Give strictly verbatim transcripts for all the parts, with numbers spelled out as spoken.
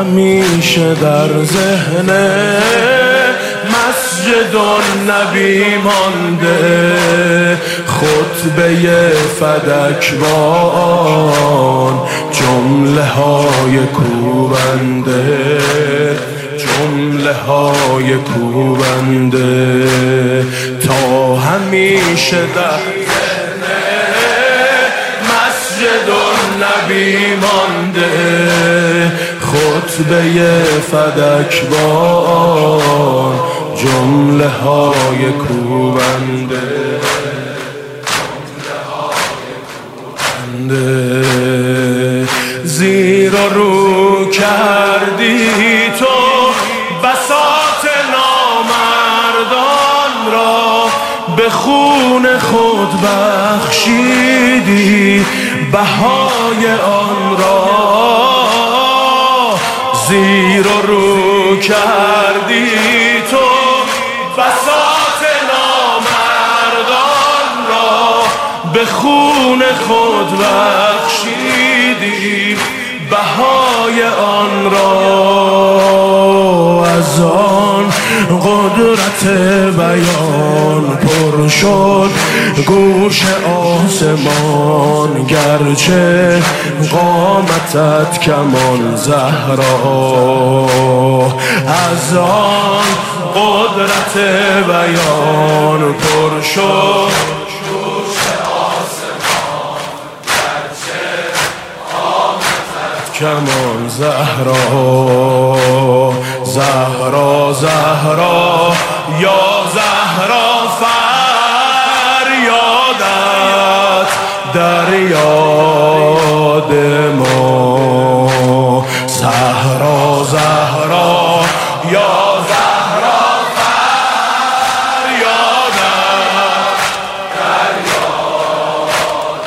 همیشه در ذهن مسجد النبی مانده، خطبه فدکوان جمله های کوبنده، جمله های کوبنده تا همیشه در ذهن مسجد النبی مانده، خطبه فدکوان جمله های کوبنده، زیر و رو کردی تو بساط نامردان را، به خون خود بخشیدی بهای آن را، زیر و رو کردی تو بساط نامردان را، به خون خود بخشیدی بهای آن را. از آن قدرت بیان پر شد گوش آسمان، گرچه قامتت کمان زهرا. از آن قدرت بیان پر شد کمان زهرا، زهرا زهرا یا زهرا فریادت در یاد ما، زهرا زهرا یا زهرا فریادت در یاد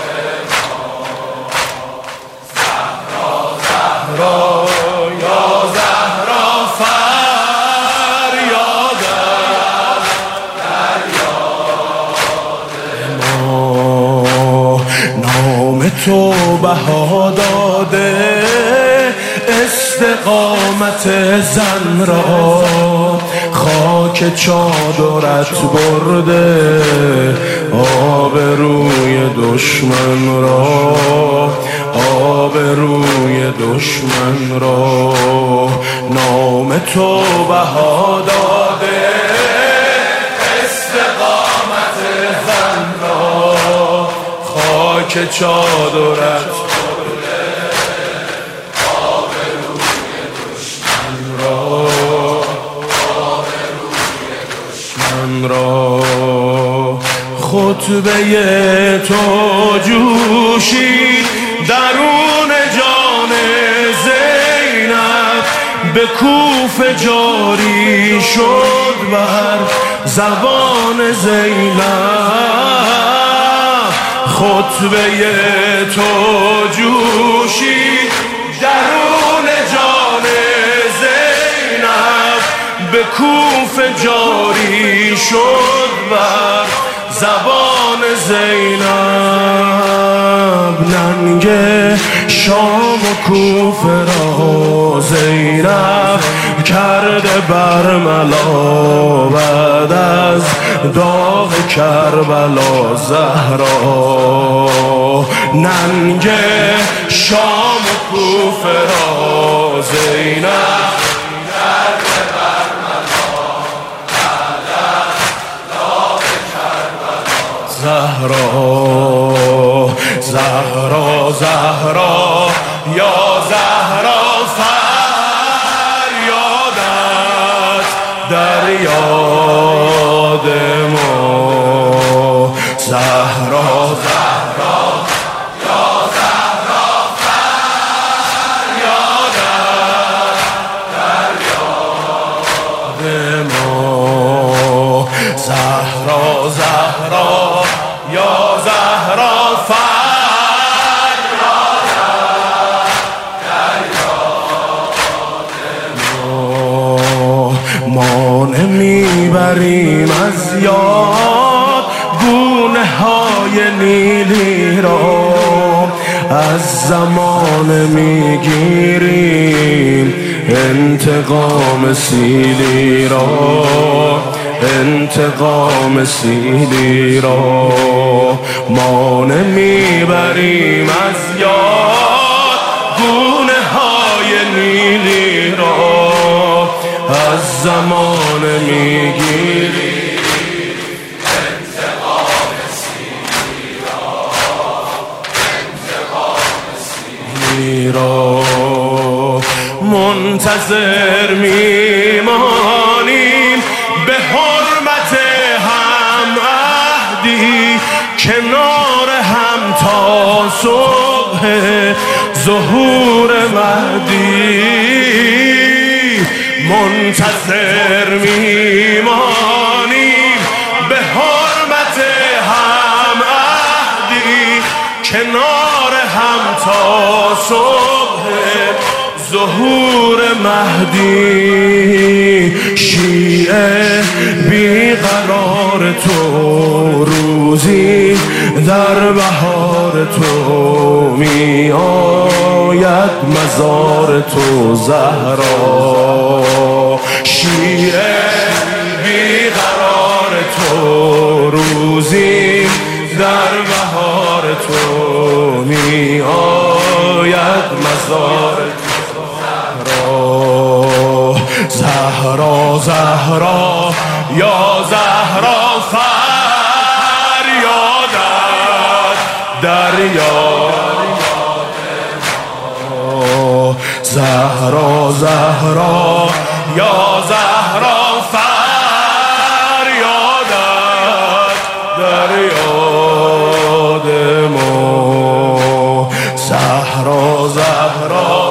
ما، زهرا یا زهرا فریادت در یاد ما. نام تو بها داده استقامت زن را، خاک چادرت برده آبروی دشمن را، آبروی دشمن را. نام تو بها داده استقامت زن را، خاک چادرت آبروی دشمن را، آبروی دشمن را. خطبه تو جوشی درون جان زینب، به کوفه جاری شد بر زبان زینب. خطبه تو جوشی درون جان زینب، به کوفه جاری شد بر زبان زینب. ننگ شام و کوفه را زینب کرده برملا، بعد از داغ کربلا زهرا. ننگ شام و کوفه را زینب کرده برملا، بعد از داغ کربلا زهرا. زهرا زهرا یا زهرا فریادت در یاد ما، زهرا زهرا یا زهرا فریادت در یاد ما، زهرا زهرا یا زهرا فریادت در یاد ما. ما نمیبریم از یاد گونه های نیلی را، از زمان میگیریم انتقام سیلی را، انتقام سیلی را ما نمیبریم از یاد، گونه های نیلی را از زمان میگیریم. را منتظر میمانیم به حرمت هم عهدی، کنار هم تا صبح ظهور مهدی. منتظر میمانیم به حرمت هم عهدی، کنار هم تا صبح ظهور مهدی. شیعه بیقرار تو روزی در بهار تو می آید مزار تو زهرا. شیعه بیقرار تو روزی در بهار تو می آید مزار زهرا. زهرا زهرا یا زهرا فریادت دریا. زهرا زهرا یا زهرا فریادت دریاد ما. زهرا زهرا